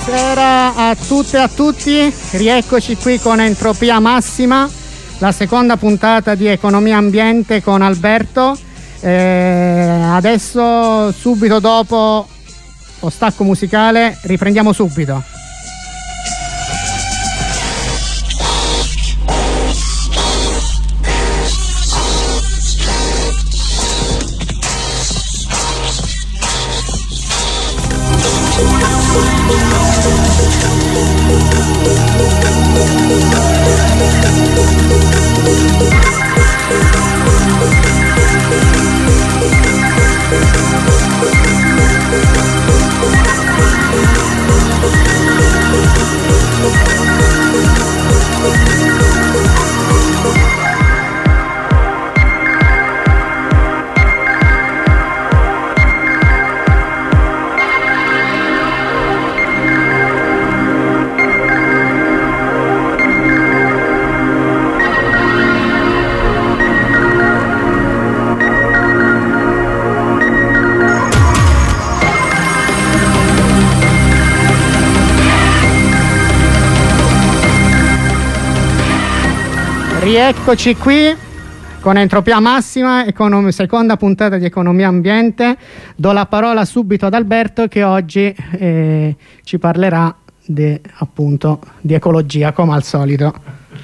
Buonasera a tutte e a tutti, rieccoci qui con Entropia Massima, la seconda puntata di Economia Ambiente con Alberto. Adesso, subito dopo lo stacco musicale, riprendiamo subito. Rieccoci qui con Entropia Massima, seconda puntata di Economia Ambiente. Do la parola subito ad Alberto, che oggi ci parlerà appunto di ecologia, come al solito.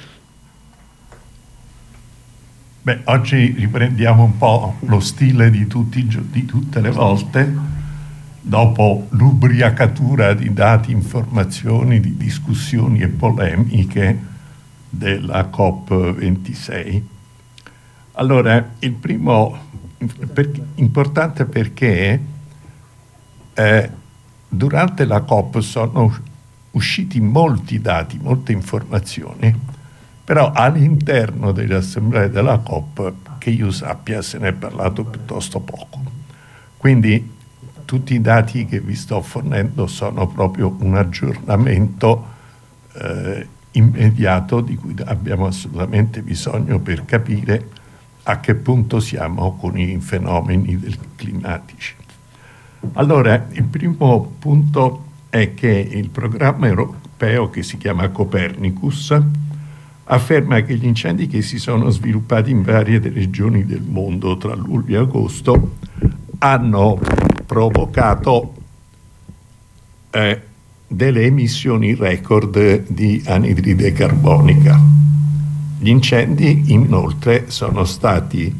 Beh, oggi riprendiamo un po' lo stile di tutte le volte, dopo l'ubriacatura di dati, informazioni, di discussioni e polemiche della COP26. Allora, il primo importante perché durante la COP sono usciti molti dati, molte informazioni, però all'interno delle assemblee della COP, che io sappia, se ne è parlato piuttosto poco. Quindi tutti i dati che vi sto fornendo sono proprio un aggiornamento immediato di cui abbiamo assolutamente bisogno per capire a che punto siamo con i fenomeni climatici. Allora, il primo punto è che il programma europeo, che si chiama Copernicus, afferma che gli incendi che si sono sviluppati in varie regioni del mondo tra luglio e agosto hanno provocato delle emissioni record di anidride carbonica. Gli incendi inoltre sono stati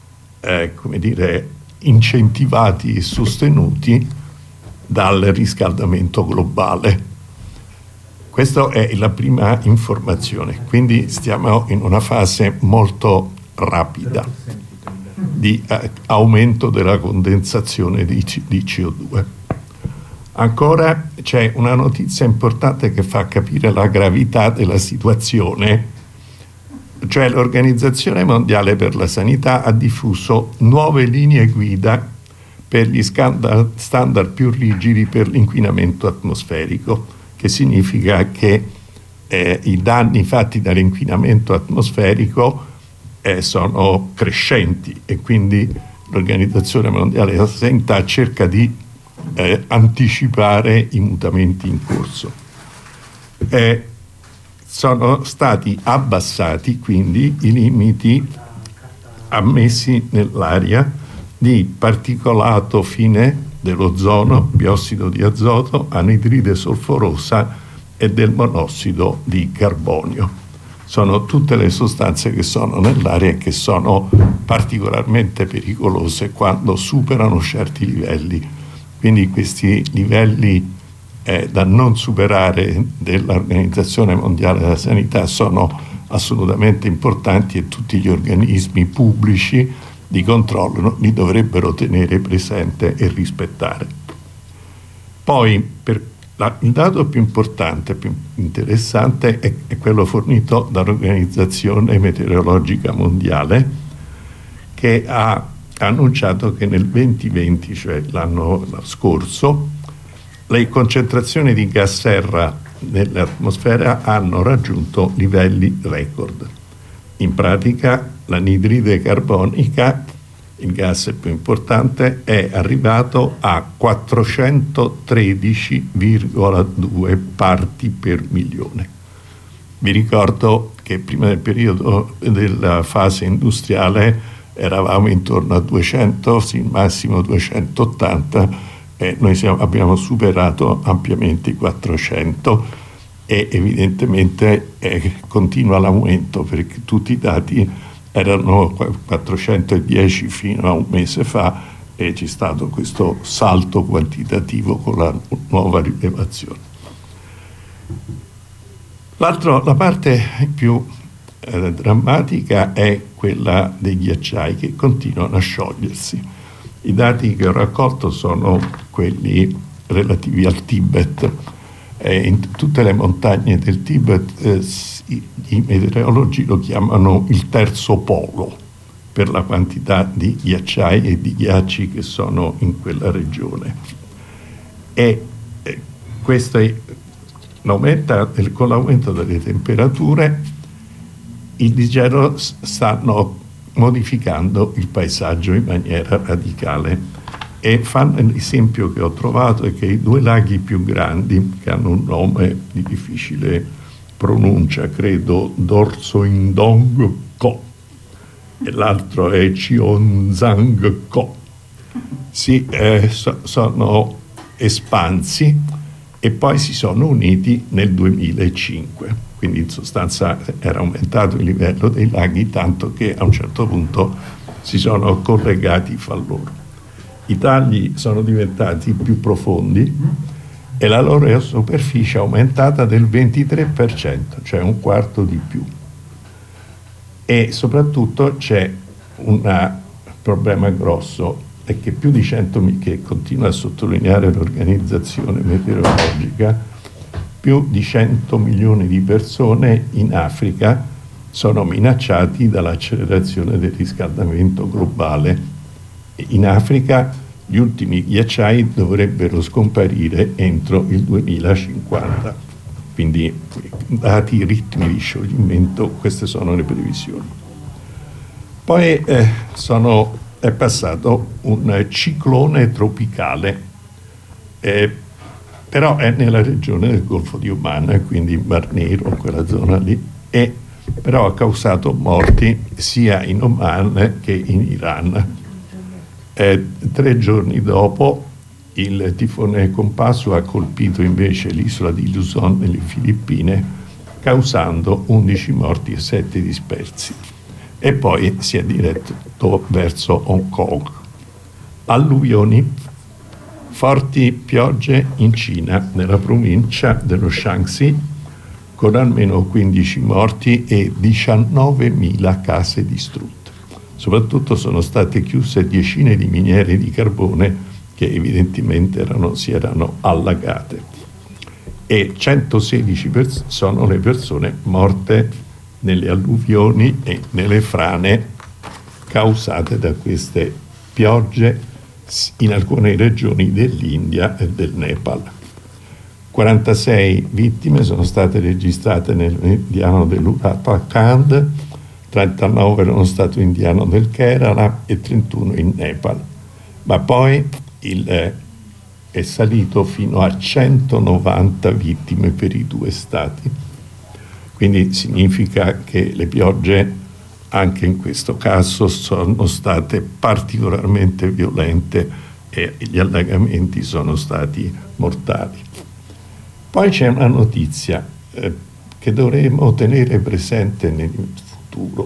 incentivati e sostenuti dal riscaldamento globale. Questa è la prima informazione, quindi stiamo in una fase molto rapida di aumento della condensazione di CO2. Ancora c'è una notizia importante che fa capire la gravità della situazione, cioè l'Organizzazione Mondiale per la Sanità ha diffuso nuove linee guida per gli standard più rigidi per l'inquinamento atmosferico, che significa che i danni fatti dall'inquinamento atmosferico sono crescenti e quindi l'Organizzazione Mondiale della Sanità cerca di anticipare i mutamenti in corso. Sono stati abbassati quindi i limiti ammessi nell'aria di particolato fine dell'ozono, biossido di azoto, anidride solforosa e del monossido di carbonio. Sono tutte le sostanze che sono nell'aria e che sono particolarmente pericolose quando superano certi livelli. Quindi questi livelli da non superare dell'Organizzazione Mondiale della Sanità sono assolutamente importanti e tutti gli organismi pubblici di controllo li dovrebbero tenere presente e rispettare. Poi il dato più importante, più interessante è quello fornito dall'Organizzazione Meteorologica Mondiale, che ha annunciato che nel 2020, cioè l'anno scorso, le concentrazioni di gas serra nell'atmosfera hanno raggiunto livelli record. In pratica l'anidride carbonica il gas più importante, è arrivato a 413,2 parti per milione. Vi ricordo che prima del periodo della fase industriale eravamo intorno a 200, sì, massimo 280, e noi abbiamo superato ampiamente i 400 e evidentemente continua l'aumento, perché tutti i dati erano 410 fino a un mese fa e c'è stato questo salto quantitativo con la nuova rilevazione. La parte più drammatica è quella dei ghiacciai che continuano a sciogliersi. I dati che ho raccolto sono quelli relativi al Tibet. In tutte le montagne del Tibet i meteorologi lo chiamano il terzo polo per la quantità di ghiacciai e di ghiacci che sono in quella regione. E questo con l'aumento delle temperature il disgelo stanno modificando il paesaggio in maniera radicale. E l'esempio che ho trovato è che i due laghi più grandi, che hanno un nome di difficile pronuncia, credo Dorso-Indong Ko, e l'altro è Cheonzang Ko, sono espansi e poi si sono uniti nel 2005. Quindi in sostanza era aumentato il livello dei laghi tanto che a un certo punto si sono collegati fra loro. I tagli sono diventati più profondi e la loro superficie è aumentata del 23%, cioè un quarto di più. E soprattutto c'è un problema grosso, è che più di 100.000, che continua a sottolineare l'organizzazione meteorologica, più di 100 milioni di persone in Africa sono minacciati dall'accelerazione del riscaldamento globale. In Africa gli ultimi ghiacciai dovrebbero scomparire entro il 2050, quindi dati i ritmi di scioglimento, queste sono le previsioni. Poi è passato un ciclone tropicale, però è nella regione del Golfo di Oman, quindi Mar Nero, quella zona lì, e però ha causato morti sia in Oman che in Iran. 3 giorni dopo il tifone Kompasu ha colpito invece l'isola di Luzon nelle Filippine, causando 11 morti e 7 dispersi, e poi si è diretto verso Hong Kong. Alluvioni, forti piogge in Cina, nella provincia dello Shaanxi, con almeno 15 morti e 19.000 case distrutte. Soprattutto sono state chiuse decine di miniere di carbone che evidentemente si erano allagate, e 116 sono le persone morte nelle alluvioni e nelle frane causate da queste piogge in alcune regioni dell'India e del Nepal. 46 vittime sono state registrate nel meridiano dell'Uttarakhand, 39 nello stato indiano del Kerala e 31 in Nepal, ma poi è salito fino a 190 vittime per i 2 stati. Quindi significa che le piogge anche in questo caso sono state particolarmente violente e gli allagamenti sono stati mortali. Poi c'è una notizia che dovremo tenere presente nel futuro.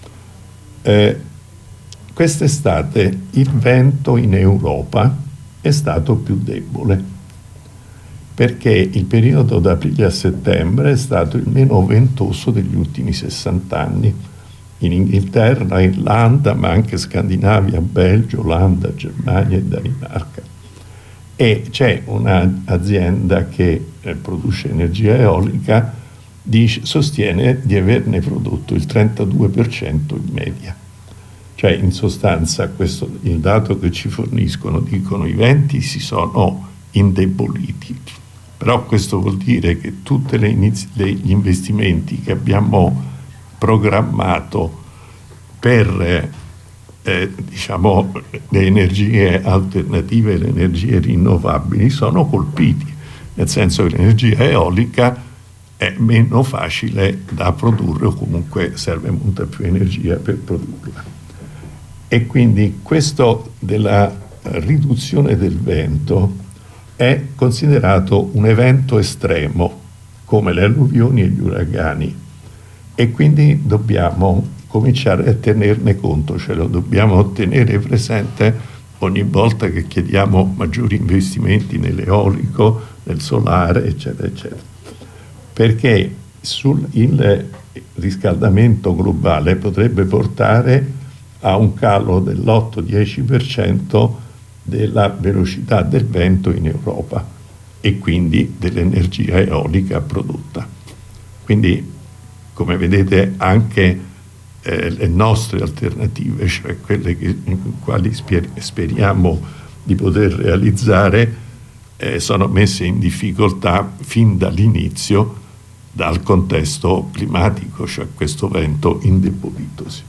Quest'estate il vento in Europa è stato più debole, perché il periodo da aprile a settembre è stato il meno ventoso degli ultimi 60 anni. In Inghilterra, Irlanda, ma anche Scandinavia, Belgio, Olanda, Germania e Danimarca. E c'è un'azienda che produce energia eolica, sostiene di averne prodotto il 32% in media. Cioè, in sostanza, questo il dato che ci forniscono, dicono i venti si sono indeboliti. Però questo vuol dire che tutti gli investimenti che abbiamo programmato per diciamo, le energie alternative, le energie rinnovabili sono colpiti, nel senso che l'energia eolica è meno facile da produrre, o comunque serve molta più energia per produrla. E quindi questo della riduzione del vento è considerato un evento estremo, come le alluvioni e gli uragani, e quindi dobbiamo cominciare a tenerne conto, ce lo dobbiamo tenere presente ogni volta che chiediamo maggiori investimenti nell'eolico, nel solare, eccetera, eccetera. Perché il riscaldamento globale potrebbe portare a un calo dell'8-10% della velocità del vento in Europa e quindi dell'energia eolica prodotta. Quindi, come vedete, anche le nostre alternative, cioè quelle quali speriamo di poter realizzare, sono messe in difficoltà fin dall'inizio dal contesto climatico, cioè questo vento indebolitosi.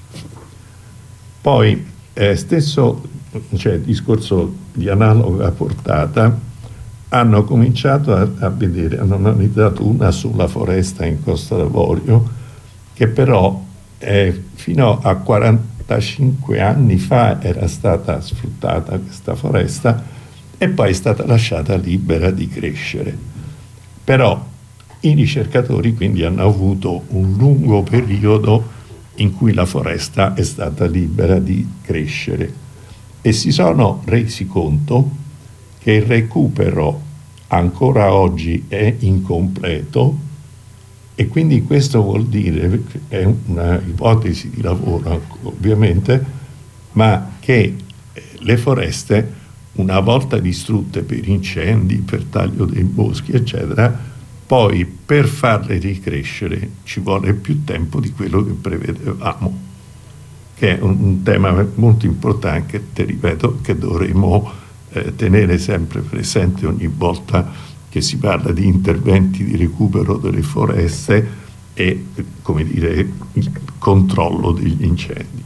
Poi stesso, cioè discorso di analoga portata, hanno cominciato a vedere, hanno analizzato una sola foresta in Costa d'Avorio che però fino a 45 anni fa era stata sfruttata questa foresta e poi è stata lasciata libera di crescere. Però i ricercatori quindi hanno avuto un lungo periodo in cui la foresta è stata libera di crescere e si sono resi conto che il recupero ancora oggi è incompleto, e quindi questo vuol dire, è una ipotesi di lavoro ovviamente, ma che le foreste, una volta distrutte per incendi, per taglio dei boschi, eccetera, poi per farle ricrescere ci vuole più tempo di quello che prevedevamo, che è un tema molto importante, te ripeto, che dovremo tenere sempre presente ogni volta che si parla di interventi di recupero delle foreste e, come dire, il controllo degli incendi.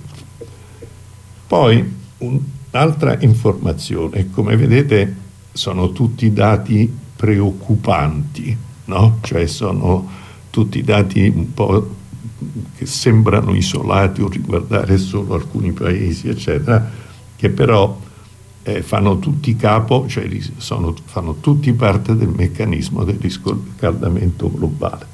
Poi un'altra informazione, come vedete sono tutti dati preoccupanti, no? Cioè sono tutti dati un po' che sembrano isolati o riguardare solo alcuni paesi, eccetera, che però fanno tutti capo, cioè fanno tutti parte del meccanismo del riscaldamento globale.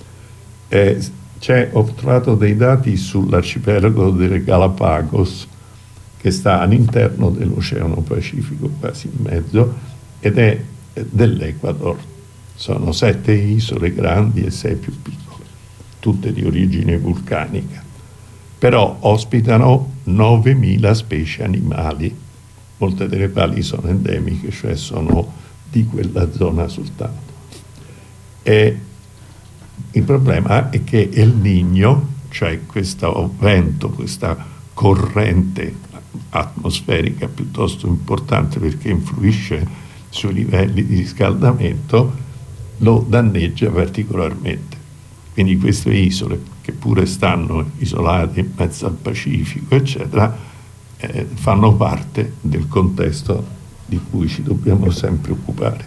Ho trovato dei dati sull'arcipelago delle Galapagos, che sta all'interno dell'Oceano Pacifico, quasi in mezzo, ed è dell'Ecuador. Sono 7 isole grandi e 6 più piccole, tutte di origine vulcanica, però ospitano 9.000 specie animali, molte delle quali sono endemiche, cioè sono di quella zona soltanto. E il problema è che El Niño, cioè questo vento, questa corrente atmosferica piuttosto importante perché influisce sui livelli di riscaldamento, lo danneggia particolarmente. Quindi queste isole, che pure stanno isolate in mezzo al Pacifico, eccetera, fanno parte del contesto di cui ci dobbiamo sempre occupare.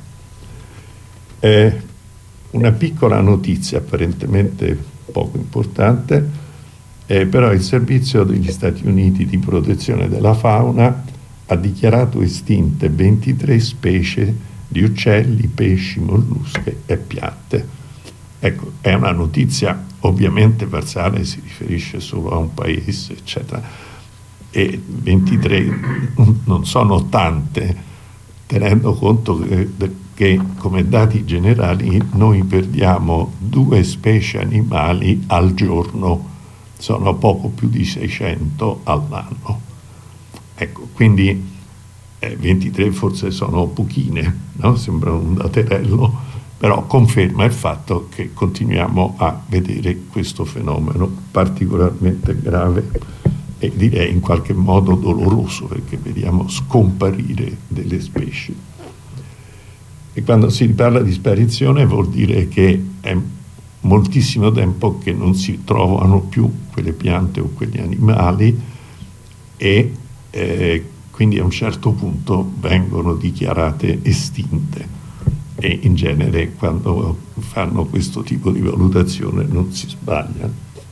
Una piccola notizia apparentemente poco importante, però il Servizio degli Stati Uniti di protezione della fauna ha dichiarato estinte 23 specie di uccelli, pesci, mollusche e piante. Ecco, è una notizia ovviamente parziale, si riferisce solo a un paese, eccetera, e 23 non sono tante, tenendo conto che come dati generali noi perdiamo 2 specie animali al giorno, sono poco più di 600 all'anno. Ecco, quindi 23 forse sono pochine, no? Sembra un daterello, però conferma il fatto che continuiamo a vedere questo fenomeno particolarmente grave e direi in qualche modo doloroso, perché vediamo scomparire delle specie. E quando si parla di sparizione vuol dire che è moltissimo tempo che non si trovano più quelle piante o quegli animali, quindi a un certo punto vengono dichiarate estinte, e in genere quando fanno questo tipo di valutazione non si sbagliano.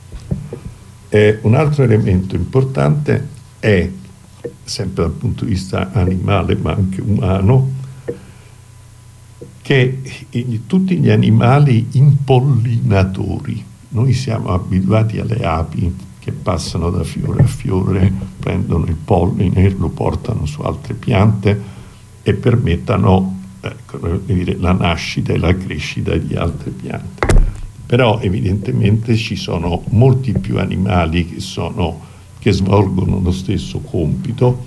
Un altro elemento importante è, sempre dal punto di vista animale ma anche umano, che tutti gli animali impollinatori, noi siamo abituati alle api che passano da fiore a fiore, prendono il polline, lo portano su altre piante e permettano la nascita e la crescita di altre piante. Però evidentemente ci sono molti più animali che svolgono lo stesso compito,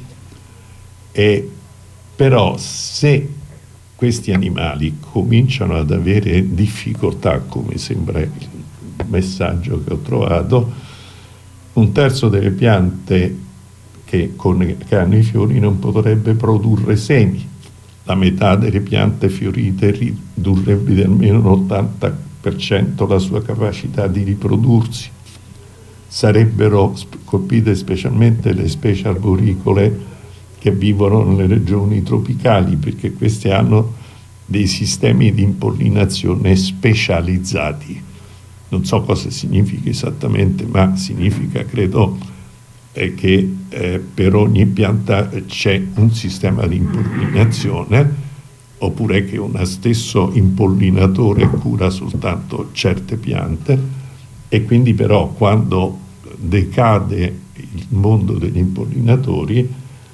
però se questi animali cominciano ad avere difficoltà, come sembra il messaggio che ho trovato, un terzo delle piante che hanno i fiori non potrebbe produrre semi, la metà delle piante fiorite ridurrebbe di almeno l'80% la sua capacità di riprodursi. Sarebbero colpite specialmente le specie arboricole che vivono nelle regioni tropicali, perché queste hanno dei sistemi di impollinazione specializzati. Non so cosa significa esattamente, ma significa, credo, che per ogni pianta c'è un sistema di impollinazione, oppure che uno stesso impollinatore cura soltanto certe piante, e quindi però quando decade il mondo degli impollinatori,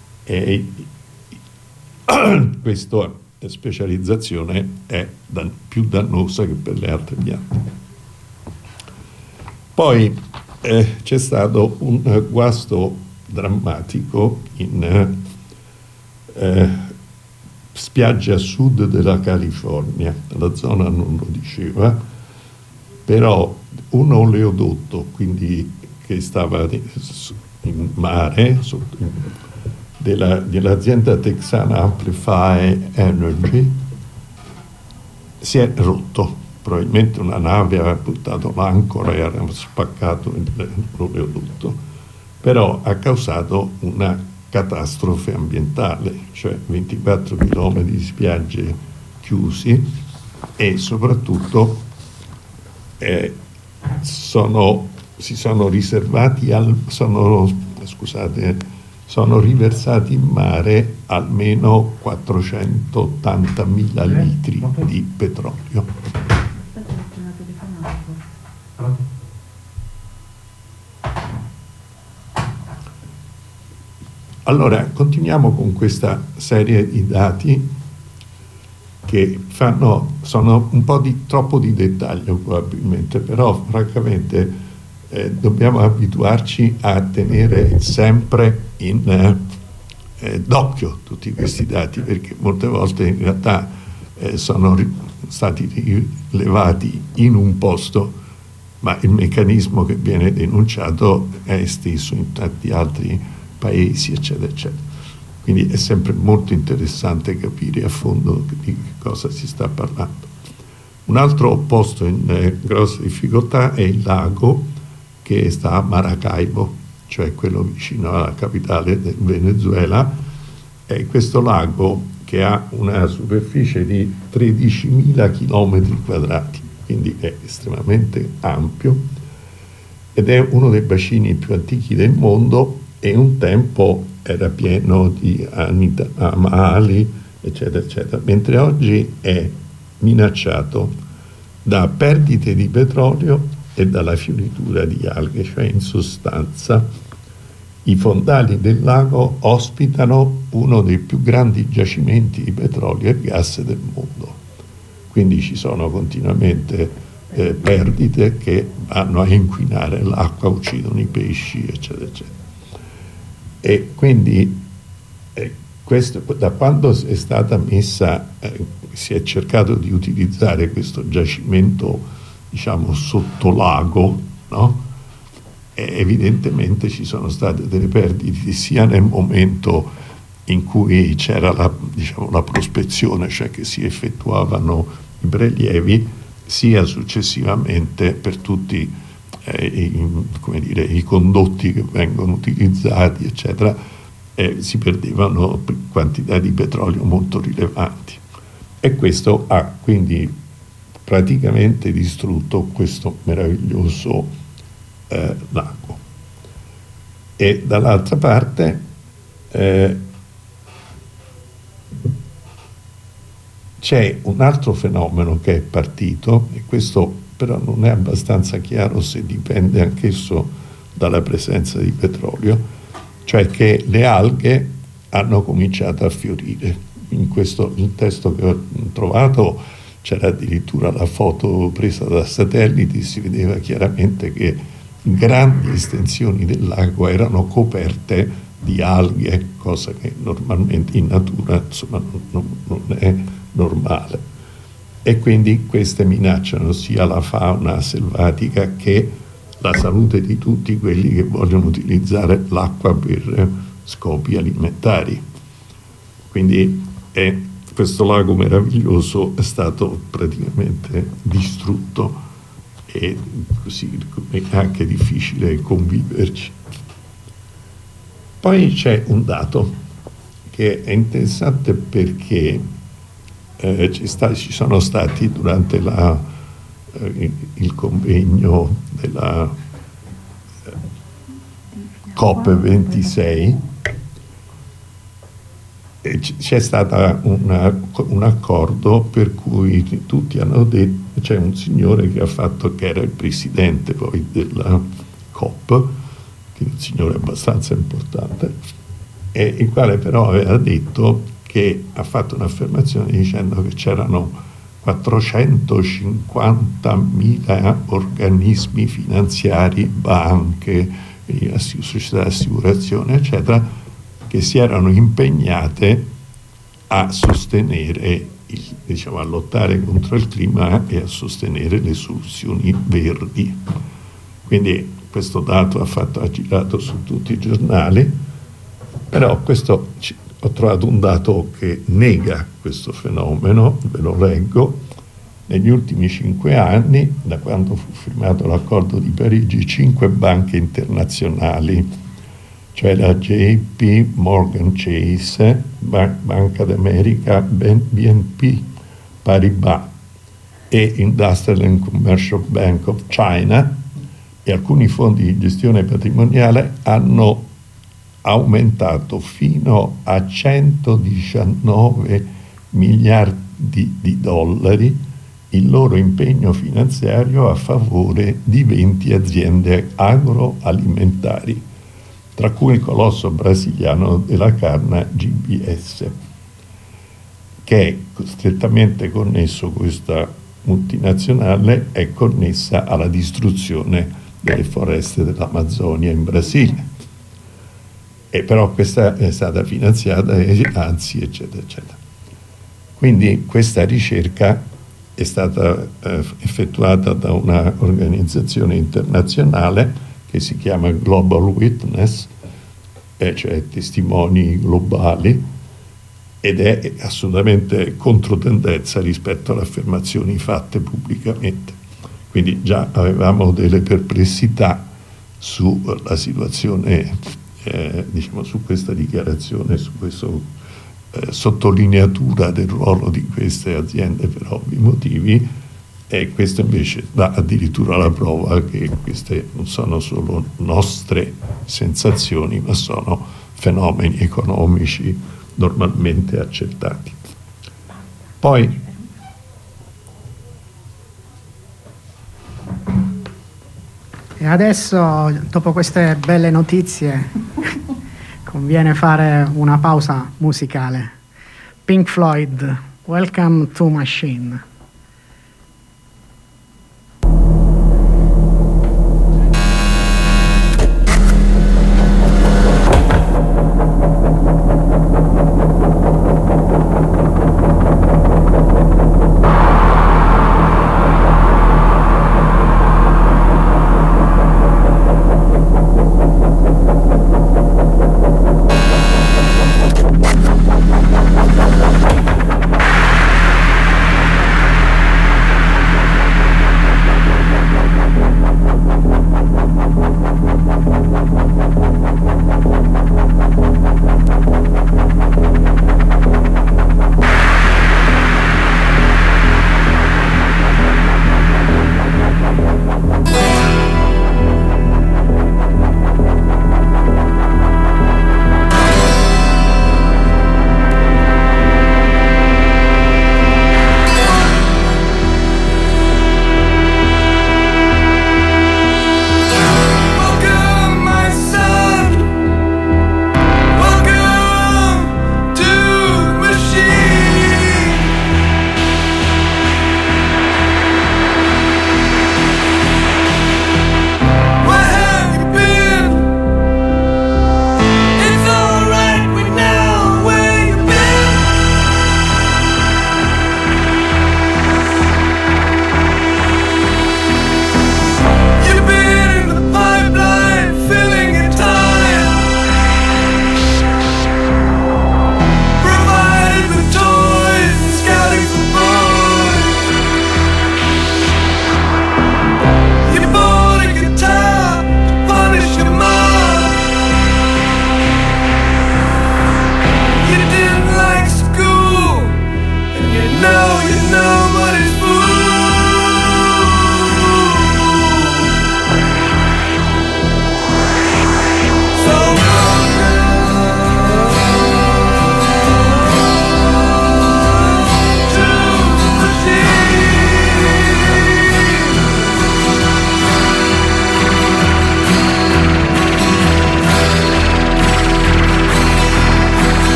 questa specializzazione è più dannosa che per le altre piante. Poi c'è stato un guasto drammatico in spiagge a sud della California, la zona non lo diceva, però un oleodotto, quindi che stava in mare, dell'azienda texana Amplify Energy, si è rotto. Probabilmente una nave aveva buttato l'ancora e aveva spaccato l'oleodotto, però ha causato una catastrofe ambientale, cioè 24 km di spiagge chiusi, e soprattutto sono riversati in mare almeno 480.000 litri di petrolio. Allora, continuiamo con questa serie di dati che sono un po' troppo di dettaglio probabilmente, però francamente dobbiamo abituarci a tenere sempre d'occhio tutti questi dati, perché molte volte in realtà sono stati rilevati in un posto, ma il meccanismo che viene denunciato è esteso in tanti altri paesi, eccetera, eccetera. Quindi è sempre molto interessante capire a fondo di che cosa si sta parlando. Un altro posto in grossa difficoltà è il lago che sta a Maracaibo, cioè quello vicino alla capitale del Venezuela. È questo lago che ha una superficie di 13.000 km quadrati, quindi è estremamente ampio ed è uno dei bacini più antichi del mondo, e un tempo era pieno di animali, eccetera, eccetera, mentre oggi è minacciato da perdite di petrolio e dalla fioritura di alghe, cioè in sostanza i fondali del lago ospitano uno dei più grandi giacimenti di petrolio e gas del mondo. Quindi ci sono continuamente perdite che vanno a inquinare l'acqua, uccidono i pesci, eccetera, eccetera. E quindi questo, da quando è stata messa, si è cercato di utilizzare questo giacimento, diciamo, sottolago, no? Evidentemente ci sono state delle perdite sia nel momento in cui c'era la prospezione, cioè che si effettuavano i prelievi, sia successivamente per tutti come dire, i condotti che vengono utilizzati, eccetera, si perdevano quantità di petrolio molto rilevanti. E questo ha quindi praticamente distrutto questo meraviglioso lago. E dall'altra parte c'è un altro fenomeno che è partito, e questo però non è abbastanza chiaro se dipende anch'esso dalla presenza di petrolio, cioè che le alghe hanno cominciato a fiorire. Il testo che ho trovato c'era addirittura la foto presa da satelliti, si vedeva chiaramente che grandi estensioni del lago erano coperte di alghe, cosa che normalmente in natura insomma non è normale. E quindi queste minacciano sia la fauna selvatica che la salute di tutti quelli che vogliono utilizzare l'acqua per scopi alimentari. Quindi questo lago meraviglioso è stato praticamente distrutto e così è anche difficile conviverci. Poi c'è un dato che è interessante perché ci sono stati durante il convegno della COP26 c'è stato un accordo per cui tutti hanno detto, c'è un signore che era il presidente poi della COP, che è un signore abbastanza importante, e il quale però aveva detto che ha fatto un'affermazione dicendo che c'erano 450.000 organismi finanziari, banche, società di assicurazione, eccetera, che si erano impegnate a sostenere, a lottare contro il clima e a sostenere le soluzioni verdi. Quindi questo dato ha girato su tutti i giornali, però ho trovato un dato che nega questo fenomeno, ve lo leggo. Negli ultimi 5 anni, da quando fu firmato l'accordo di Parigi, 5 banche internazionali, cioè la JP Morgan Chase, Banca d'America, BNP Paribas e Industrial and Commercial Bank of China e alcuni fondi di gestione patrimoniale hanno aumentato fino a 119 miliardi di dollari il loro impegno finanziario a favore di 20 aziende agroalimentari, tra cui il colosso brasiliano della carne GBS, che è strettamente connesso, questa multinazionale è connessa alla distruzione delle foreste dell'Amazzonia in Brasile. E però questa è stata finanziata anzi eccetera eccetera. Quindi questa ricerca è stata effettuata da una organizzazione internazionale che si chiama Global Witness, cioè testimoni globali, ed è assolutamente controtendenza rispetto alle affermazioni fatte pubblicamente. Quindi già avevamo delle perplessità sulla situazione, su questa dichiarazione, su questa sottolineatura del ruolo di queste aziende per ovvi motivi, e questo invece dà addirittura la prova che queste non sono solo nostre sensazioni, ma sono fenomeni economici normalmente accertati. Poi e adesso, dopo queste belle notizie, conviene fare una pausa musicale. Pink Floyd, Welcome to Machine.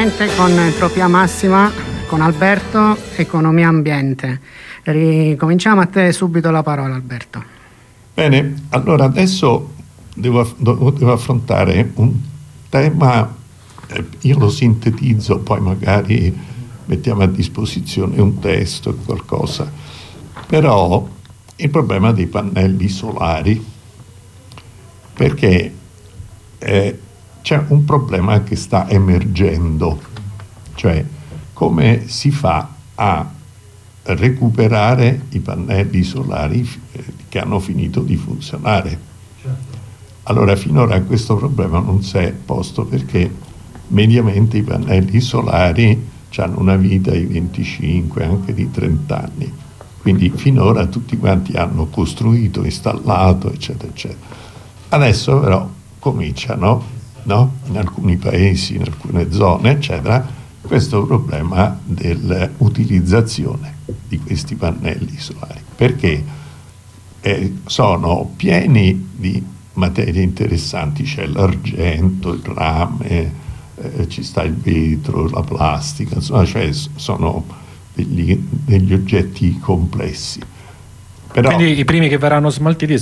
nuovamente con Entropia Massima, con Alberto, Economia Ambiente. Ricominciamo, a te subito la parola, Alberto. Bene, allora adesso devo affrontare un tema, io lo sintetizzo, poi magari mettiamo a disposizione un testo, qualcosa, però il problema dei pannelli solari, perché c'è un problema che sta emergendo, cioè come si fa a recuperare i pannelli solari che hanno finito di funzionare. Allora finora questo problema non si è posto perché mediamente i pannelli solari hanno una vita di 25, anche di 30 anni, quindi finora tutti quanti hanno costruito, installato, eccetera, eccetera. Adesso però cominciano, no? In alcuni paesi, in alcune zone, eccetera, questo problema dell'utilizzazione di questi pannelli solari, perché sono pieni di materie interessanti, c'è l'argento, il rame, ci sta il vetro, la plastica, insomma, cioè sono degli oggetti complessi. Però, quindi i primi che verranno smaltiti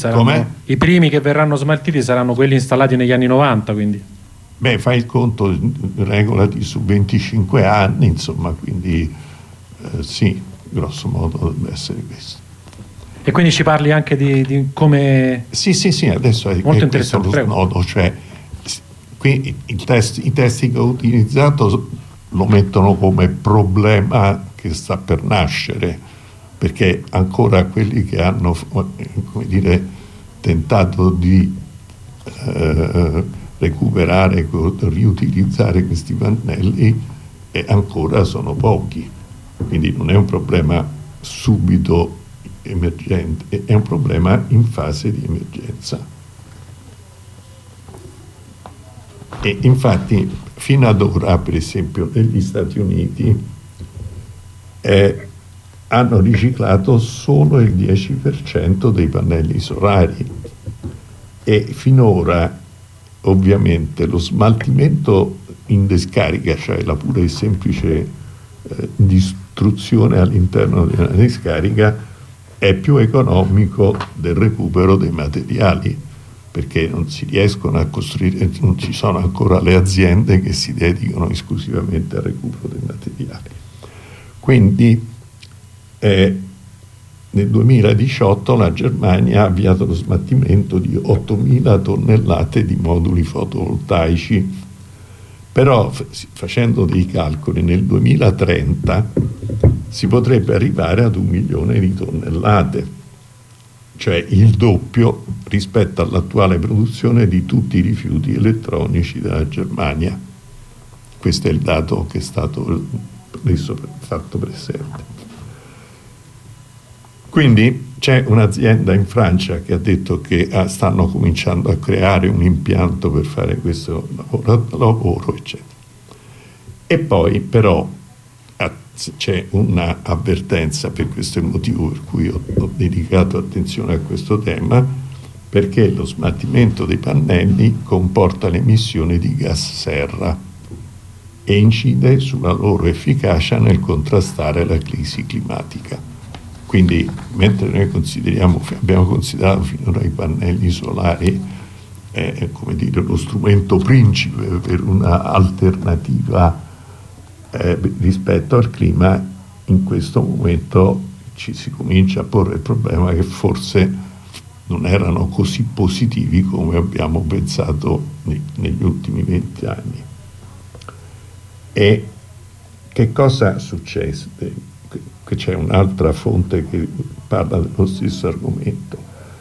saranno quelli installati negli anni 90, quindi? Beh, fai il conto, regolati su 25 anni, insomma, quindi sì, grosso modo dovrebbe essere questo. E quindi ci parli anche di come... Sì, adesso è molto questo lo snodo, cioè qui i testi che ho utilizzato lo mettono come problema che sta per nascere, perché ancora quelli che hanno, come dire, tentato di recuperare, riutilizzare questi pannelli ancora sono pochi, quindi non è un problema subito emergente, è un problema in fase di emergenza. E infatti fino ad ora, per esempio, negli Stati Uniti hanno riciclato solo il 10% dei pannelli solari e finora ovviamente lo smaltimento in discarica, cioè la pura e semplice distruzione all'interno di una discarica, è più economico del recupero dei materiali, perché non si riescono a costruire, non ci sono ancora le aziende che si dedicano esclusivamente al recupero dei materiali. Quindi nel 2018 la Germania ha avviato lo smaltimento di 8.000 tonnellate di moduli fotovoltaici, però facendo dei calcoli nel 2030 si potrebbe arrivare ad 1 milione di tonnellate, cioè il doppio rispetto all'attuale produzione di tutti i rifiuti elettronici della Germania. Questo è il dato che è stato adesso fatto presente. Quindi c'è un'azienda in Francia che ha detto che stanno cominciando a creare un impianto per fare questo lavoro, eccetera. E poi però c'è un'avvertenza, per questo è il motivo per cui ho dedicato attenzione a questo tema, perché lo smaltimento dei pannelli comporta l'emissione di gas serra e incide sulla loro efficacia nel contrastare la crisi climatica. Quindi, mentre noi abbiamo considerato finora i pannelli solari come dire, lo strumento principe per una alternativa rispetto al clima, in questo momento ci si comincia a porre il problema che forse non erano così positivi come abbiamo pensato negli ultimi 20 anni. E che cosa succede? Che c'è un'altra fonte che parla dello stesso argomento.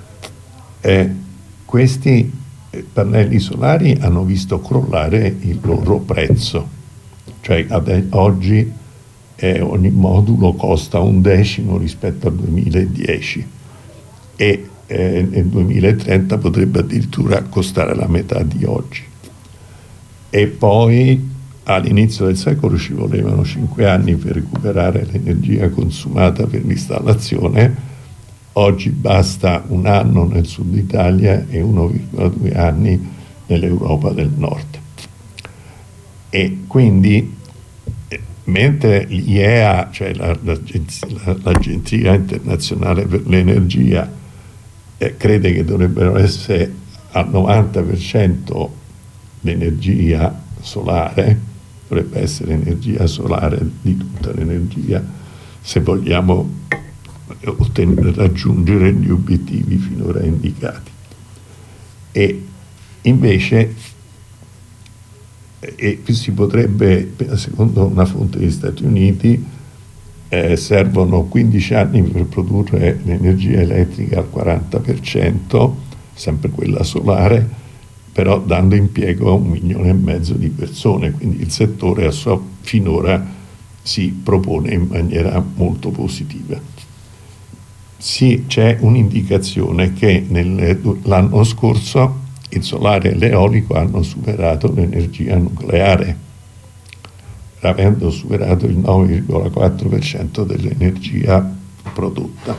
Questi pannelli solari hanno visto crollare il loro prezzo, cioè oggi ogni modulo costa 1/10 rispetto al 2010 e nel 2030 potrebbe addirittura costare la metà di oggi. E poi all'inizio del secolo ci volevano 5 anni per recuperare l'energia consumata per l'installazione, oggi basta 1 anno nel sud Italia e 1,2 anni nell'Europa del Nord. E quindi mentre l'IEA, cioè l'Agenzia Internazionale per l'Energia, crede che dovrebbero essere al 90% l'energia solare, dovrebbe essere energia solare di tutta l'energia, se vogliamo raggiungere gli obiettivi finora indicati. E invece si potrebbe, secondo una fonte degli Stati Uniti, servono 15 anni per produrre l'energia elettrica al 40%, sempre quella solare, però dando impiego a 1,5 milioni di persone, quindi il settore finora si propone in maniera molto positiva. Sì, c'è un'indicazione che l'anno scorso il solare e l'eolico hanno superato l'energia nucleare, avendo superato il 9,4% dell'energia prodotta.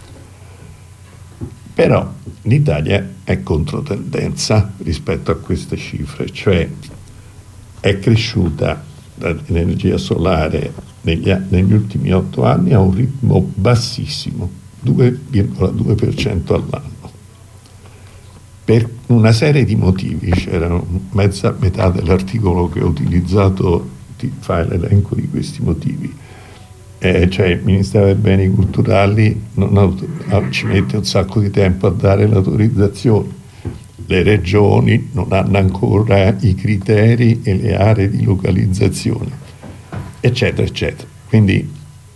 Però l'Italia è controtendenza rispetto a queste cifre, cioè è cresciuta l'energia solare negli ultimi 8 anni a un ritmo bassissimo, 2,2% all'anno. Per una serie di motivi, c'era metà dell'articolo che ho utilizzato fa l'elenco di questi motivi. Cioè il Ministero dei Beni Culturali ci mette un sacco di tempo a dare l'autorizzazione, le regioni non hanno ancora i criteri e le aree di localizzazione, eccetera, eccetera. Quindi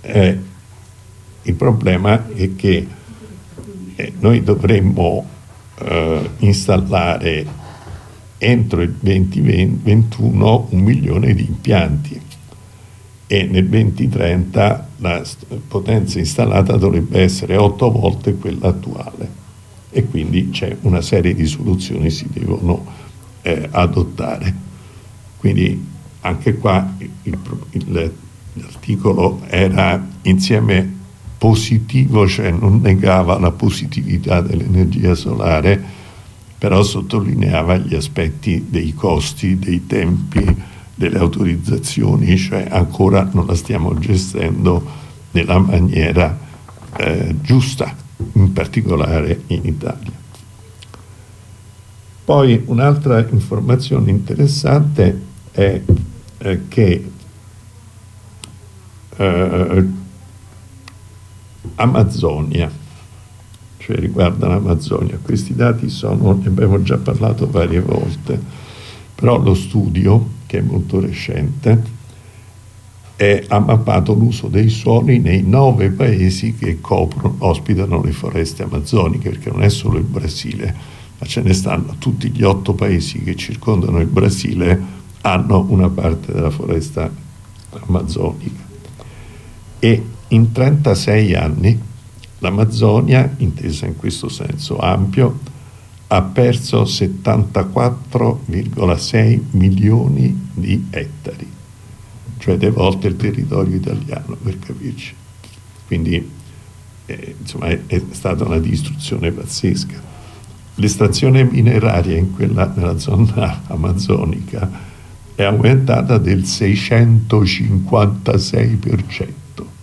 il problema è che noi dovremmo installare entro il 2021 1 milione di impianti e nel 2030 la potenza installata dovrebbe essere 8 volte quella attuale, e quindi c'è una serie di soluzioni che si devono adottare. Quindi anche qua l'articolo era insieme positivo, cioè non negava la positività dell'energia solare, però sottolineava gli aspetti dei costi, dei tempi, delle autorizzazioni, cioè ancora non la stiamo gestendo nella maniera giusta, in particolare in Italia. Poi un'altra informazione interessante è che Amazzonia, cioè riguarda l'Amazzonia, questi dati ne abbiamo già parlato varie volte, però lo studio, che è molto recente, ha mappato l'uso dei suoli nei 9 paesi che ospitano le foreste amazzoniche, perché non è solo il Brasile, ma ce ne stanno tutti gli 8 paesi che circondano il Brasile, hanno una parte della foresta amazzonica. E in 36 anni l'Amazzonia, intesa in questo senso ampio, ha perso 74,6 milioni di ettari, cioè 2 volte il territorio italiano, per capirci. Quindi insomma è stata una distruzione pazzesca. L'estrazione mineraria nella zona amazzonica è aumentata del 656%.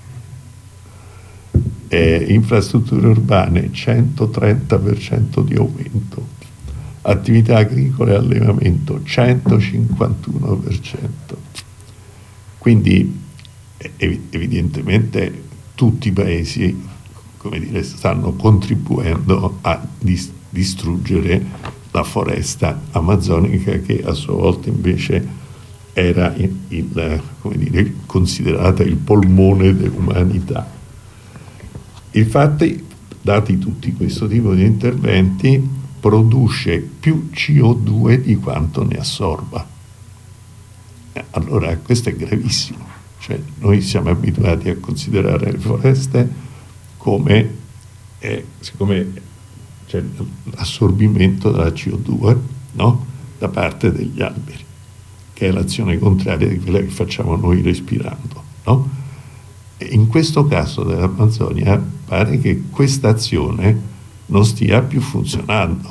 Infrastrutture urbane 130% di aumento, attività agricole e allevamento 151%. Quindi evidentemente tutti i paesi, come dire, stanno contribuendo a distruggere la foresta amazzonica, che a sua volta invece era considerata il polmone dell'umanità. Infatti, dati tutti questo tipo di interventi, produce più CO2 di quanto ne assorba. Allora questo è gravissimo, cioè noi siamo abituati a considerare le foreste come siccome c'è l'assorbimento della CO2, no? Da parte degli alberi, che è l'azione contraria di quella che facciamo noi respirando, no? E in questo caso dell'Amazzonia pare che questa azione non stia più funzionando,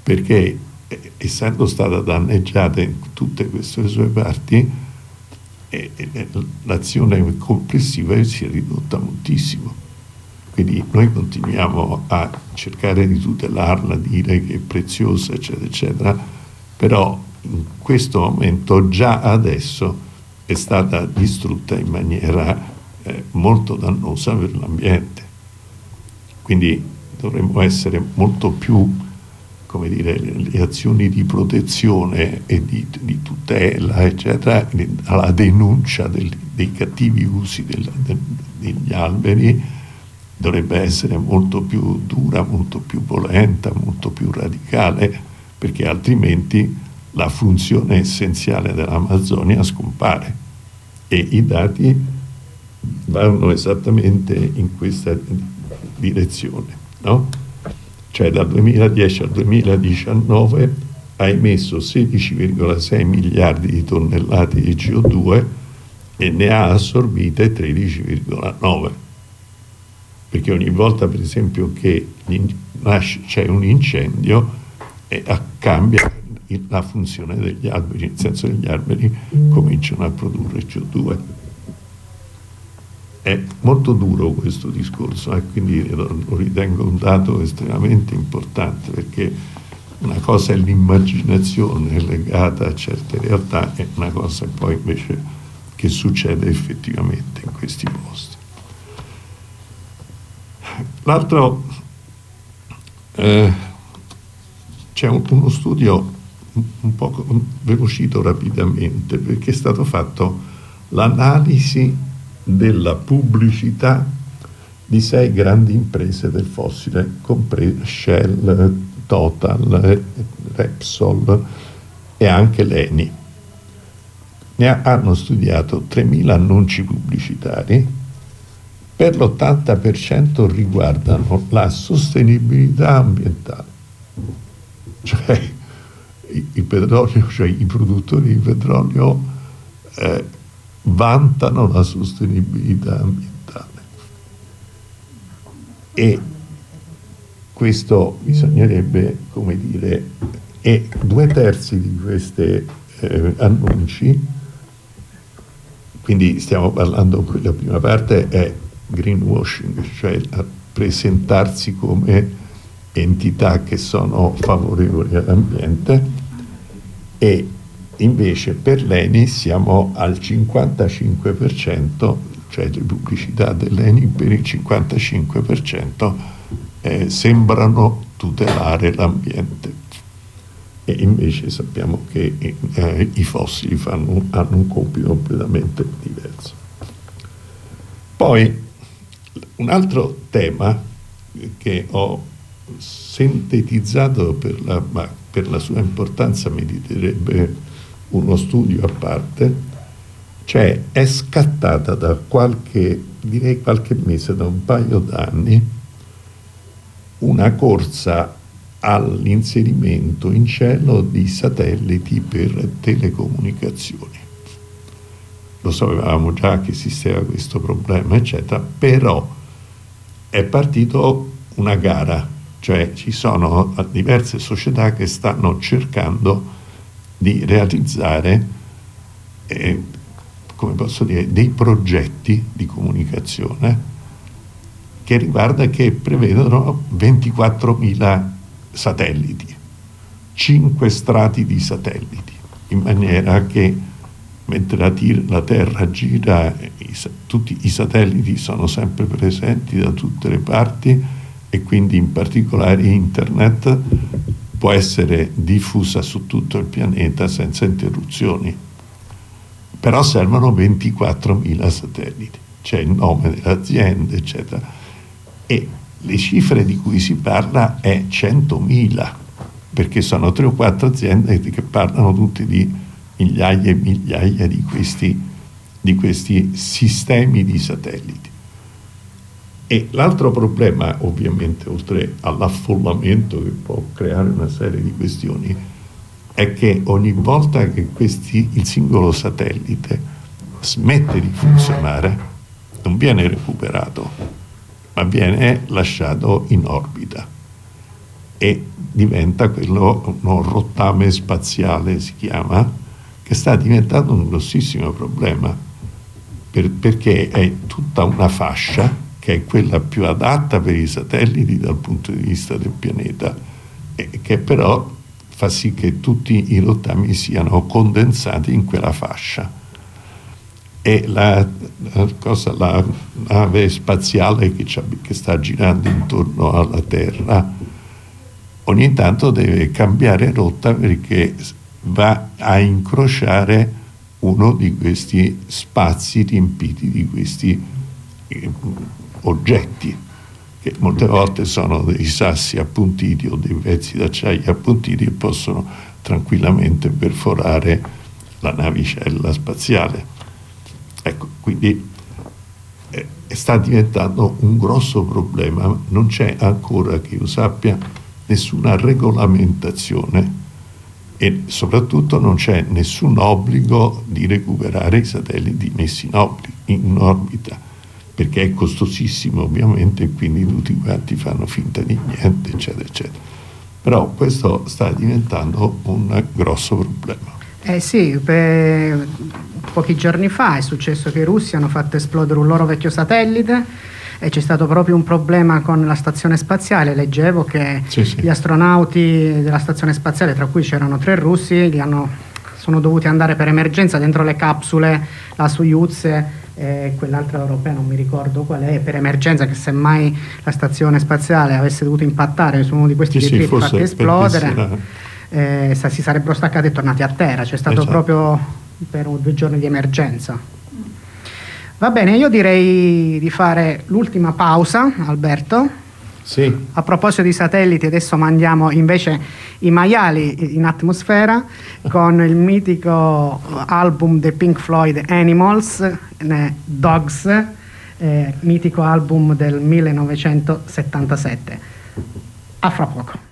perché essendo stata danneggiata in tutte queste sue parti, l'azione complessiva si è ridotta moltissimo. Quindi noi continuiamo a cercare di tutelarla, dire che è preziosa, eccetera, eccetera, però in questo momento, già adesso, è stata distrutta in maniera molto dannosa per l'ambiente. Quindi dovremmo essere molto più, come dire, le azioni di protezione e di tutela, eccetera, alla denuncia dei cattivi usi degli alberi dovrebbe essere molto più dura, molto più violenta, molto più radicale, perché altrimenti la funzione essenziale dell'Amazzonia scompare. E i dati vanno esattamente in questa direzione, no? Cioè dal 2010 al 2019 ha emesso 16,6 miliardi di tonnellate di CO2 e ne ha assorbite 13,9. Perché ogni volta, per esempio, che c'è un incendio cambia la funzione degli alberi, nel senso che gli alberi cominciano a produrre CO2. È molto duro questo discorso, quindi lo ritengo un dato estremamente importante, perché una cosa è l'immaginazione legata a certe realtà e una cosa è poi invece che succede effettivamente in questi posti. L'altro, c'è uno studio un po' velocito rapidamente, perché è stato fatto l'analisi della pubblicità di 6 grandi imprese del fossile, comprese Shell, Total, Repsol e anche l'Eni. Hanno studiato 3.000 annunci pubblicitari. Per l'80% riguardano la sostenibilità ambientale, cioè il petrolio, cioè i produttori di petrolio vantano la sostenibilità ambientale, e questo bisognerebbe, come dire, e 2/3 di questi annunci, quindi stiamo parlando, la prima parte è greenwashing, cioè a presentarsi come entità che sono favorevoli all'ambiente, e invece per l'Eni siamo al 55%, cioè le pubblicità dell'Eni per il 55% sembrano tutelare l'ambiente, e invece sappiamo che i fossili hanno un compito completamente diverso. Poi un altro tema che ho sintetizzato per la sua importanza meriterebbe uno studio a parte, cioè è scattata da qualche mese, da un paio d'anni, una corsa all'inserimento in cielo di satelliti per telecomunicazioni. Lo sapevamo già che esisteva questo problema, eccetera, però è partito una gara, cioè ci sono diverse società che stanno cercando di realizzare, come posso dire, dei progetti di comunicazione che prevedono 24.000 satelliti, 5 strati di satelliti, in maniera che mentre la Terra gira, tutti i satelliti sono sempre presenti da tutte le parti, e quindi in particolare internet può essere diffusa su tutto il pianeta senza interruzioni. Però servono 24.000 satelliti, c'è il nome dell'azienda, eccetera, e le cifre di cui si parla è 100.000, perché sono 3 o 4 aziende che parlano tutte di migliaia e migliaia di questi sistemi di satelliti. E l'altro problema, ovviamente, oltre all'affollamento che può creare una serie di questioni, è che ogni volta che il singolo satellite smette di funzionare, non viene recuperato, ma viene lasciato in orbita e diventa quello, uno rottame spaziale si chiama, che sta diventando un grossissimo problema, perché è tutta una fascia che è quella più adatta per i satelliti dal punto di vista del pianeta, e che però fa sì che tutti i rottami siano condensati in quella fascia. E la nave spaziale che sta girando intorno alla Terra ogni tanto deve cambiare rotta, perché va a incrociare uno di questi spazi riempiti di questi oggetti, che molte volte sono dei sassi appuntiti o dei pezzi d'acciaio appuntiti, e possono tranquillamente perforare la navicella spaziale. Ecco, quindi sta diventando un grosso problema. Non c'è ancora, che io sappia, nessuna regolamentazione, e soprattutto non c'è nessun obbligo di recuperare i satelliti messi in orbita, perché è costosissimo ovviamente, e quindi tutti quanti fanno finta di niente, eccetera, eccetera. Però questo sta diventando un grosso problema. Sì, pochi giorni fa è successo che i russi hanno fatto esplodere un loro vecchio satellite e c'è stato proprio un problema con la stazione spaziale. Leggevo che gli astronauti della stazione spaziale, tra cui c'erano 3 russi, sono dovuti andare per emergenza dentro le capsule, la Soyuz e quell'altra europea, non mi ricordo qual è, per emergenza, che semmai la stazione spaziale avesse dovuto impattare su uno di questi detriti fatti esplodere, si sarebbero staccati e tornati a terra. C'è stato proprio per 2 giorni di emergenza. Va bene, io direi di fare l'ultima pausa, Alberto. Sì. A proposito di satelliti, adesso mandiamo invece i maiali in atmosfera con il mitico album dei Pink Floyd, Animals, Dogs, mitico album del 1977. A fra poco.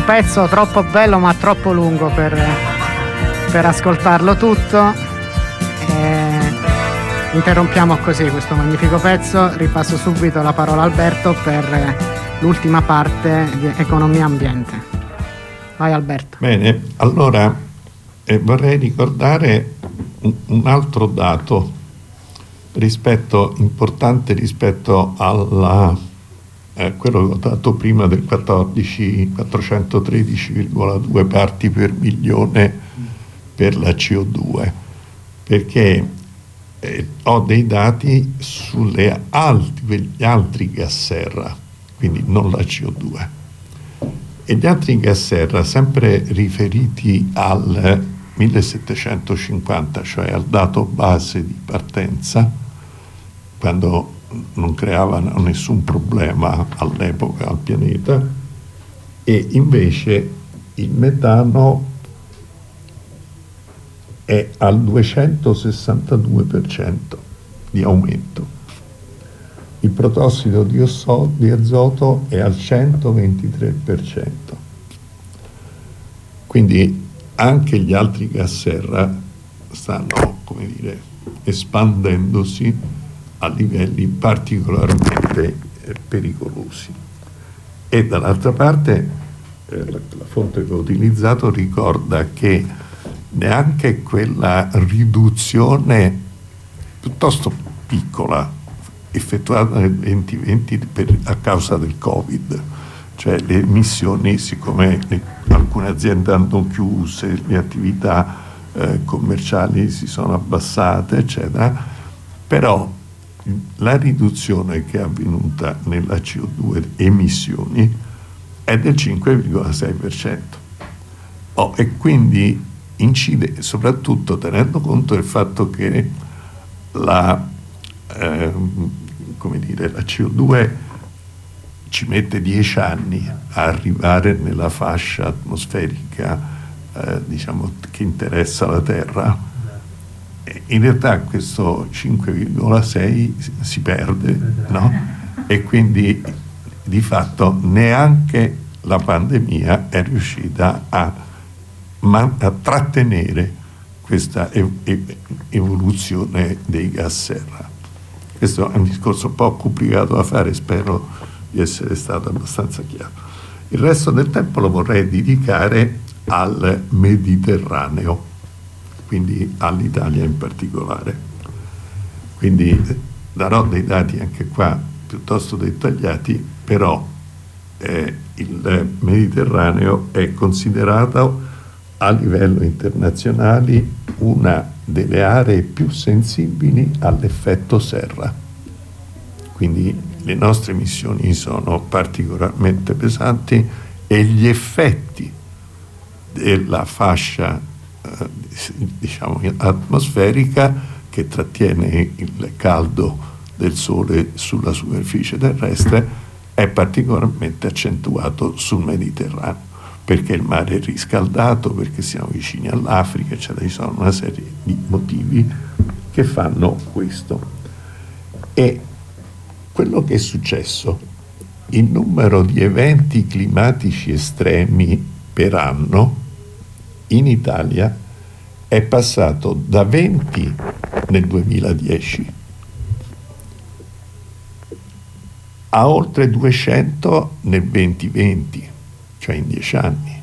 pezzo troppo bello ma troppo lungo per ascoltarlo tutto. Interrompiamo così questo magnifico pezzo. Ripasso subito la parola a Alberto per l'ultima parte di economia ambiente. Vai Alberto. Bene, allora vorrei ricordare un altro dato importante rispetto alla quello che ho dato prima del 413,2 parti per milione per la CO2, perché ho dei dati sugli altri gas serra, quindi non la CO2. E gli altri gas serra, sempre riferiti al 1750, cioè al dato base di partenza, quando non creavano nessun problema all'epoca al pianeta, e invece il metano è al 262% di aumento, il protossido di azoto è al 123%. Quindi anche gli altri gas serra stanno, come dire, espandendosi a livelli particolarmente pericolosi. E dall'altra parte la fonte che ho utilizzato ricorda che neanche quella riduzione piuttosto piccola effettuata nel 2020 a causa del Covid, cioè le emissioni, siccome alcune aziende hanno chiuse, le attività commerciali si sono abbassate, eccetera, però la riduzione che è avvenuta nella CO2 emissioni è del 5,6%. E quindi incide soprattutto tenendo conto del fatto che la CO2 ci mette 10 anni a arrivare nella fascia atmosferica che interessa la Terra. In realtà questo 5,6 si perde, no? E quindi di fatto neanche la pandemia è riuscita a trattenere questa evoluzione dei gas serra. Questo è un discorso un po' complicato da fare, spero di essere stato abbastanza chiaro. Il resto del tempo lo vorrei dedicare al Mediterraneo, quindi all'Italia in particolare. Quindi darò dei dati anche qua piuttosto dettagliati, però il Mediterraneo è considerato a livello internazionale una delle aree più sensibili all'effetto serra. Quindi le nostre emissioni sono particolarmente pesanti e gli effetti della fascia atmosferica che trattiene il caldo del Sole sulla superficie terrestre è particolarmente accentuato sul Mediterraneo, perché il mare è riscaldato, perché siamo vicini all'Africa, eccetera. Ci sono una serie di motivi che fanno questo. E quello che è successo, il numero di eventi climatici estremi per anno in Italia è passato da 20 nel 2010 a oltre 200 nel 2020, cioè in 10 anni,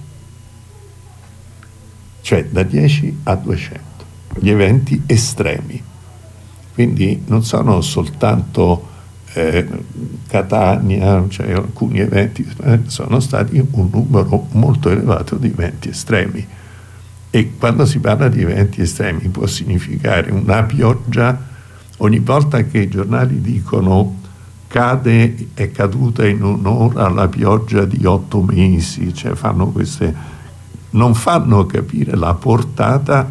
cioè da 10 a 200 gli eventi estremi. Quindi non sono soltanto Catania, cioè alcuni eventi, sono stati un numero molto elevato di eventi estremi. E quando si parla di eventi estremi può significare una pioggia, ogni volta che i giornali dicono è caduta in un'ora la pioggia di 8 mesi, cioè fanno non fanno capire la portata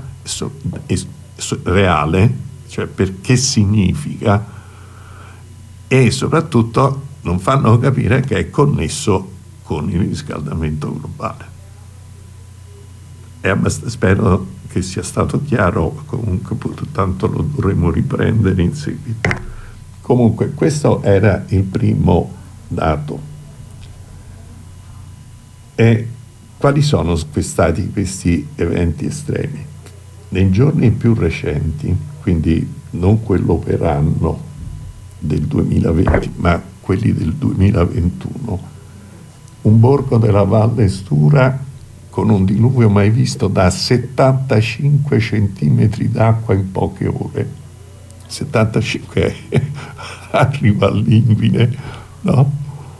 reale, cioè che significa, e soprattutto non fanno capire che è connesso con il riscaldamento globale. Spero che sia stato chiaro, comunque tanto lo dovremo riprendere in seguito. Comunque questo era il primo dato. E Quali sono stati questi eventi estremi? Nei giorni più recenti, quindi non quello per anno del 2020, ma quelli del 2021, un borgo della Valle Stura con un diluvio mai visto da 75 centimetri d'acqua in poche ore. 75 arriva all'inguine, no?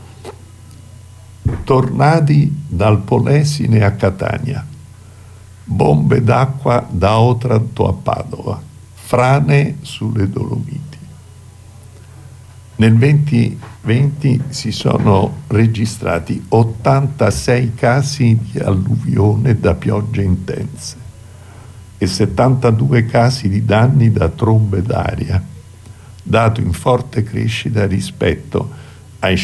Tornadi dal Polesine a Catania, bombe d'acqua da Otranto a Padova, frane sulle Dolomiti. Nel 2020 si sono registrati 86 casi di alluvione da piogge intense e 72 casi di danni da trombe d'aria, dato in forte crescita rispetto ai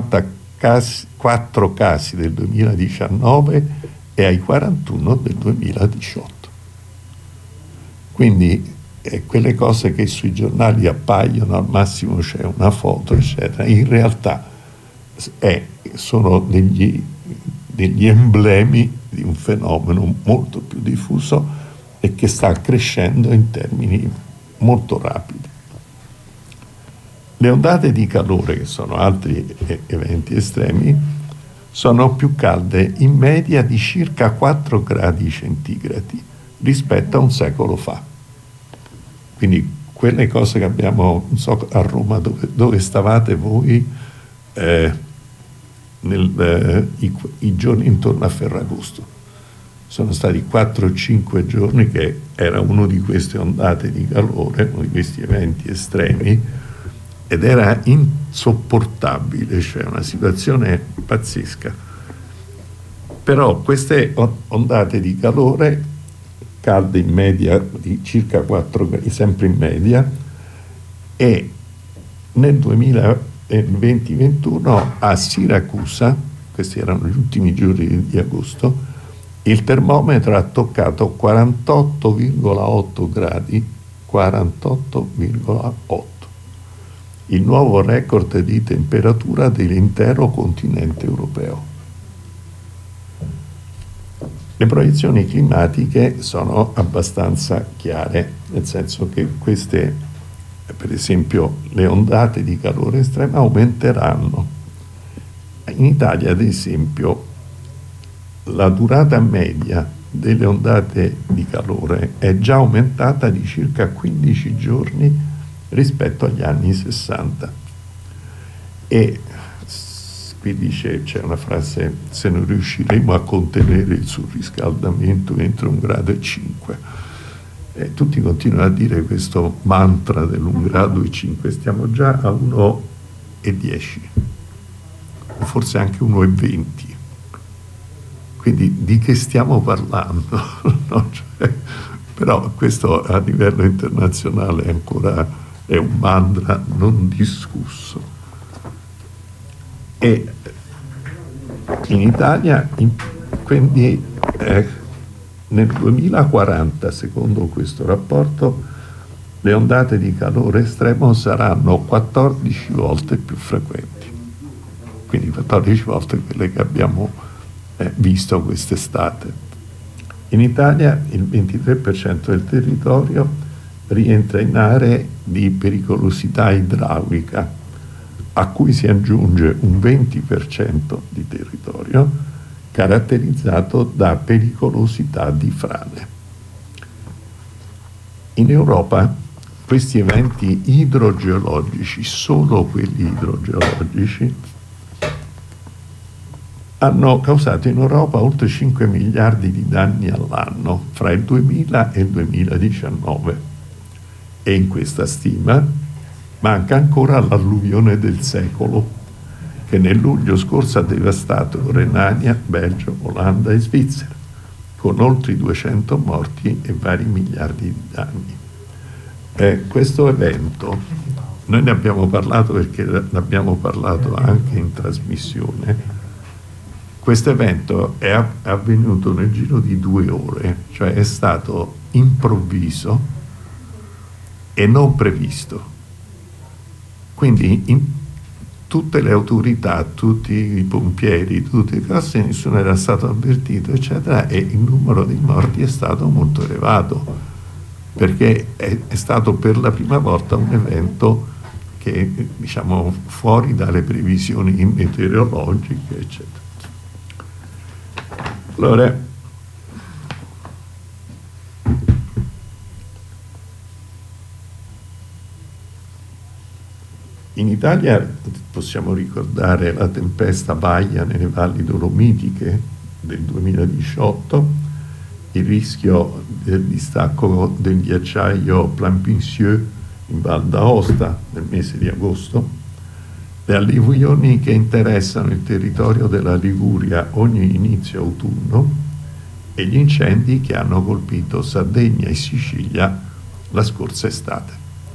54 casi del 2019 e ai 41 del 2018. Quindi quelle cose che sui giornali appaiono, al massimo c'è una foto, eccetera, in realtà sono degli emblemi di un fenomeno molto più diffuso e che sta crescendo in termini molto rapidi. Le ondate di calore, che sono altri eventi estremi, sono più calde in media di circa 4 gradi centigradi rispetto a un secolo fa. Quindi quelle cose che abbiamo, non so, a Roma dove stavate voi i giorni intorno a Ferragosto. Sono stati 4 o 5 giorni che era uno di queste ondate di calore, uno di questi eventi estremi, ed era insopportabile, cioè una situazione pazzesca. Però queste ondate di calore, calde in media di circa 4 gradi, sempre in media, e nel 2020-21 a Siracusa, questi erano gli ultimi giorni di agosto, il termometro ha toccato 48,8 gradi, 48,8, il nuovo record di temperatura dell'intero continente europeo. Le proiezioni climatiche sono abbastanza chiare, nel senso che queste, per esempio, le ondate di calore estremo aumenteranno. In Italia, ad esempio, la durata media delle ondate di calore è già aumentata di circa 15 giorni rispetto agli anni 60. E qui dice, c'è una frase: se non riusciremo a contenere il surriscaldamento entro 1,5 gradi. Tutti continuano a dire questo mantra dell'1,5 gradi, stiamo già a 1,10, o forse anche 1,20. Quindi di che stiamo parlando? No, cioè, però questo a livello internazionale ancora è un mantra non discusso. E in Italia, quindi nel 2040, secondo questo rapporto, le ondate di calore estremo saranno 14 volte più frequenti, quindi 14 volte quelle che abbiamo visto quest'estate. In Italia il 23% del territorio rientra in aree di pericolosità idraulica, a cui si aggiunge un 20% di territorio caratterizzato da pericolosità di frane. In Europa questi eventi idrogeologici, solo quelli idrogeologici, hanno causato in Europa oltre 5 miliardi di danni all'anno fra il 2000 e il 2019, e in questa stima manca ancora l'alluvione del secolo, che nel luglio scorso ha devastato Renania, Belgio, Olanda e Svizzera, con oltre 200 morti e vari miliardi di danni. Questo evento, noi ne abbiamo parlato perché l'abbiamo parlato anche in trasmissione. Questo evento è avvenuto nel giro di 2 ore, cioè è stato improvviso e non previsto. Quindi tutte le autorità, tutti i pompieri, tutte le cose, nessuno era stato avvertito, eccetera, e il numero di morti è stato molto elevato, perché è stato per la prima volta un evento che, diciamo, fuori dalle previsioni meteorologiche, eccetera. Allora, in Italia possiamo ricordare la tempesta Baia nelle valli Dolomitiche del 2018, il rischio del distacco del ghiacciaio Plampinsieux in Val d'Aosta nel mese di agosto, le alluvioni che interessano il territorio della Liguria ogni inizio autunno e gli incendi che hanno colpito Sardegna e Sicilia la scorsa estate.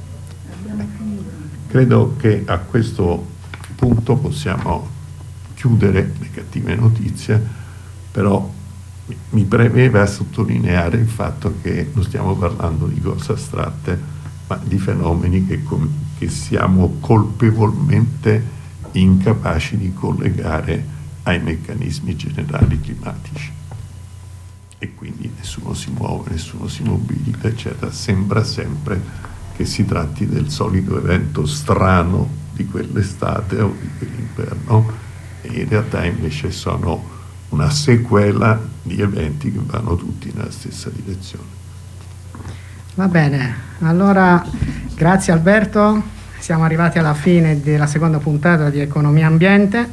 Credo che a questo punto possiamo chiudere le cattive notizie, però mi premeva sottolineare il fatto che non stiamo parlando di cose astratte, ma di fenomeni che siamo colpevolmente incapaci di collegare ai meccanismi generali climatici. E quindi nessuno si muove, nessuno si mobilita, eccetera. Sembra sempre che si tratti del solito evento strano di quell'estate o di quell'inverno, e in realtà invece sono una sequela di eventi che vanno tutti nella stessa direzione. Va bene, allora grazie Alberto, siamo arrivati alla fine della seconda puntata di Economia Ambiente.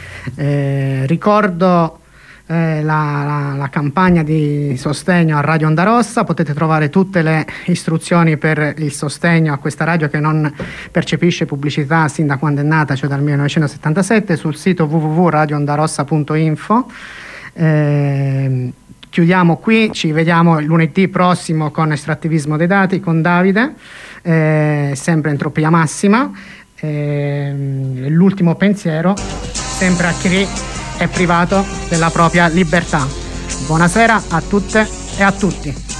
Ricordo la campagna di sostegno a Radio Onda Rossa. Potete trovare tutte le istruzioni per il sostegno a questa radio che non percepisce pubblicità sin da quando è nata, cioè dal 1977, sul sito www.radioondarossa.info. Chiudiamo qui, ci vediamo lunedì prossimo con estrattivismo dei dati con Davide, sempre entropia massima. L'ultimo pensiero, sempre a chi è privato della propria libertà. Buonasera a tutte e a tutti.